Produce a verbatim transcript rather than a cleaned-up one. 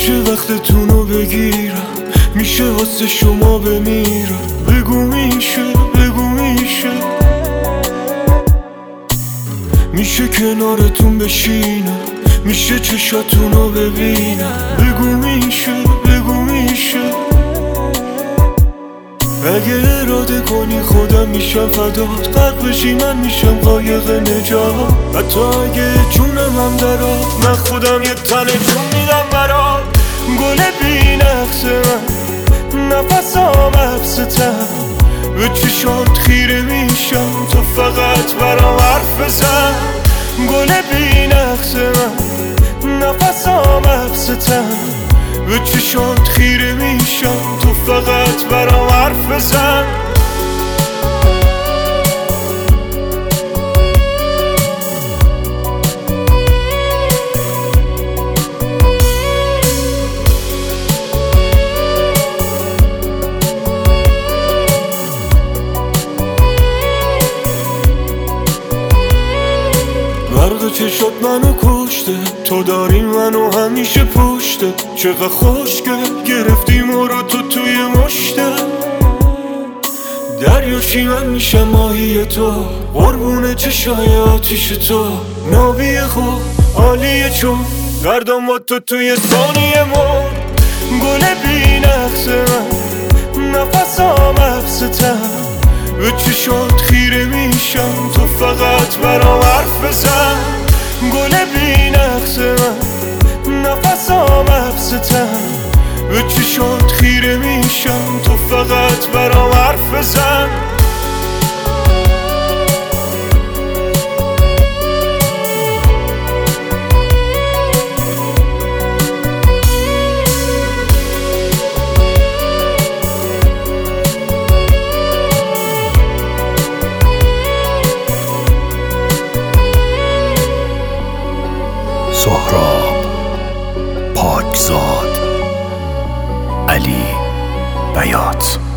میشه وقتتونو بگیرم، میشه واسه شما بمیرم. بگو میشه، بگو میشه، میشه کنارتون بشینم، میشه چشاتونو ببینم. بگو میشه، بگو میشه، اگه اراده کنی خودم میشم فدات. غرق بشی من میشم قایق نجات. حتی اگه جونم هم درات، من خودم یه تن جون میدم برات. گل بی نقص من، نفسام حبستم، به چشات خیره میشم تو فقط برام حرف بزن. گل بی نقص من، نفسام حبستم، به چشات خیره میشم تو فقط برام حرف بزن. برق چشات منو کشته، تو داری منو همیشه پشته. چقدر خوشگل گرفتی ما رو تو توی مشته. دریاشی من میشم ماهی تو، قربون چشای آتیش تو. نابی خوب عالیه چون گردم با تو توی ثانیه مون. گل بی نقص من، نفسام حبستم، به چشات خیره میشم تو فقط برام حرف بزن. گل بی نقص من، نفسام حبستم، به چشات خیره میشم تو فقط برام حرف بزن. سهراب پاکزاد، علی بیات.